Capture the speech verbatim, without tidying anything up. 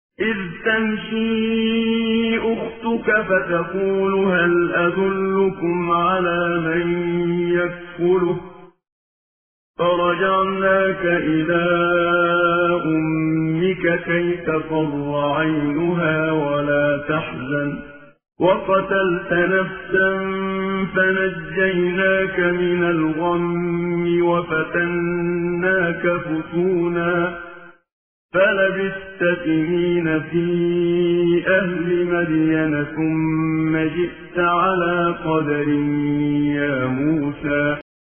إذ تمشي أختك فتقول هل أدلكم على من يكفله فرجعناك إلى أمك كي تقر عينها ولا تحزن وقتلت نفسا فنجيناك من الغم وفتناك فتونا فلبثت سنين في أهل مدين ثم جئت على قدر يا موسى